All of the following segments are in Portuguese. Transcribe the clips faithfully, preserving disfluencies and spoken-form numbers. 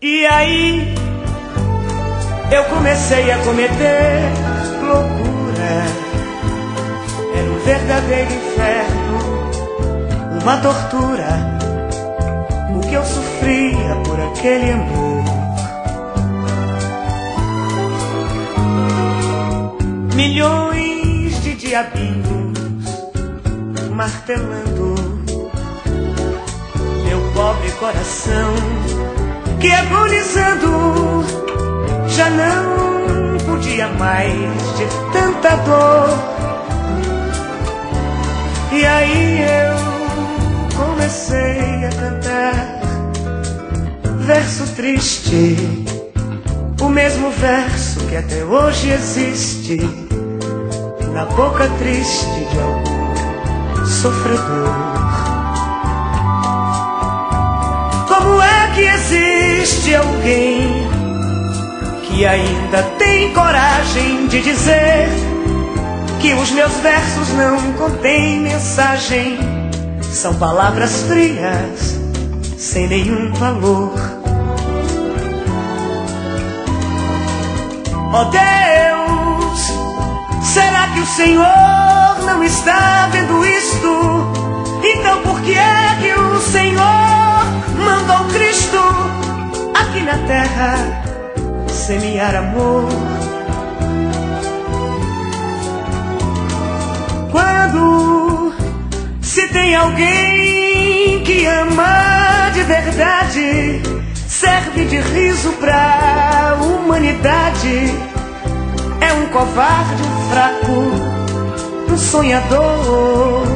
E aí eu comecei a cometer loucura. Era um verdadeiro inferno, uma tortura, o que eu sofria por aquele amor. Milhões de diabinhos martelando meu pobre coração, que agonizando já não podia mais de tanta dor. E aí eu comecei a cantar verso triste, o mesmo verso que até hoje existe na boca triste de algum sofredor. Como é que existe alguém que ainda tem coragem de dizer que os meus versos não contêm mensagem? São palavras frias, sem nenhum valor. Oh Deus, será que o Senhor não está vendo isto? Então por que é que o Senhor mandou Cristo aqui na terra semear amor? Quando se tem alguém que ama de verdade, serve de riso pra humanidade, é um covarde, um fraco, um sonhador.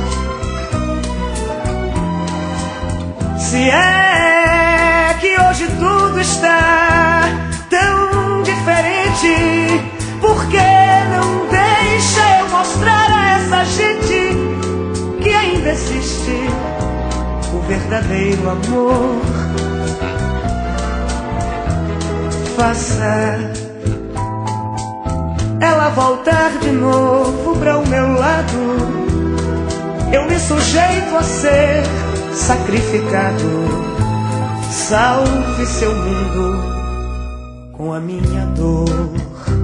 Se é que hoje tudo está tão diferente, por que não deixa eu mostrar a essa gente que ainda existe o verdadeiro amor? Faça ela voltar de novo para o meu lado, eu me sujeito a ser sacrificado. Salve seu mundo com a minha dor.